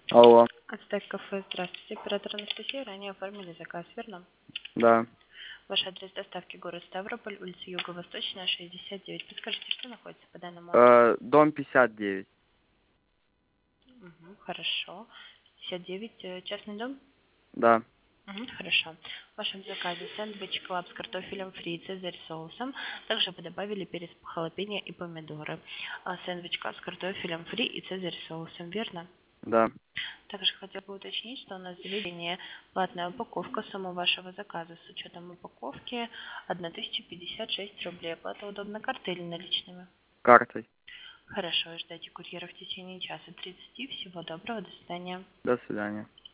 Алло. Ацтек кафе, здравствуйте. Оператор Анастасия, ранее оформили заказ, верно? Да. Ваш адрес доставки город Ставрополь, улица Юго-Восточная, 69. Подскажите, что находится по данному адресу? Дом 59. Хорошо. 59, частный дом? Да. Хорошо. В вашем заказе сэндвич клаб с картофелем фри и цезарь соусом. Также вы добавили перец халапеньо и помидоры. Сэндвич клаб с картофелем фри и цезарь соусом, верно? Да. Также хотел бы уточнить, что у нас в заведении платная упаковка, сумма вашего заказа с учетом упаковки 1056 рублей. Оплата удобна картой или наличными? Картой. Хорошо, ждайте курьера в течение часа 30. Всего доброго, до свидания. До свидания.